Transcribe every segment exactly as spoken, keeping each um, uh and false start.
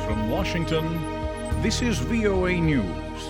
From Washington, this is V O A News.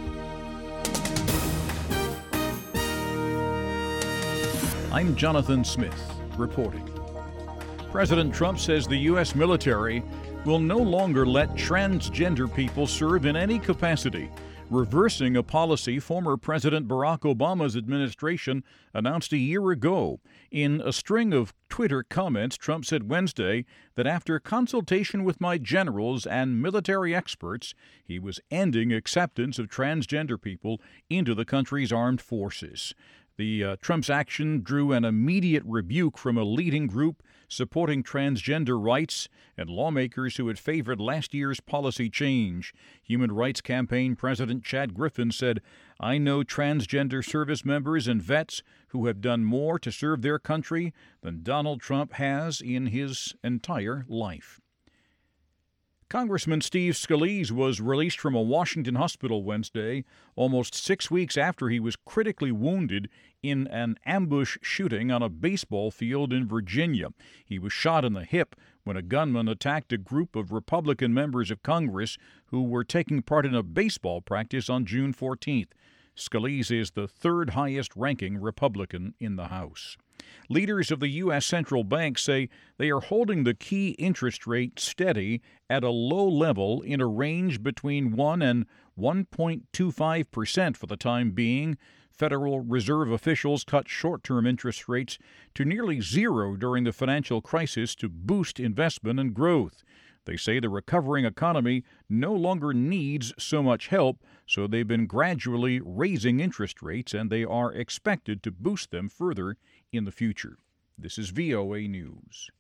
I'm Jonathan Smith, reporting. President Trump says the U S military will no longer let transgender people serve in any capacity, reversing a policy former President Barack Obama's administration announced a year ago. In a string of Twitter comments, Trump said Wednesday that after consultation with my generals and military experts, he was ending acceptance of transgender people into the country's armed forces. The uh, Trump's action drew an immediate rebuke from a leading group supporting transgender rights and lawmakers who had favored last year's policy change. Human Rights Campaign President Chad Griffin said, "I know transgender service members and vets who have done more to serve their country than Donald Trump has in his entire life." Congressman Steve Scalise was released from a Washington hospital Wednesday, almost six weeks after he was critically wounded in an ambush shooting on a baseball field in Virginia. He was shot in the hip when a gunman attacked a group of Republican members of Congress who were taking part in a baseball practice on June fourteenth. Scalise is the third highest-ranking Republican in the House. Leaders of the U S central bank say they are holding the key interest rate steady at a low level in a range between one and one point two five percent for the time being. Federal Reserve officials cut short-term interest rates to nearly zero during the financial crisis to boost investment and growth. They say the recovering economy no longer needs so much help, so they've been gradually raising interest rates, and they are expected to boost them further in the future. This is V O A News.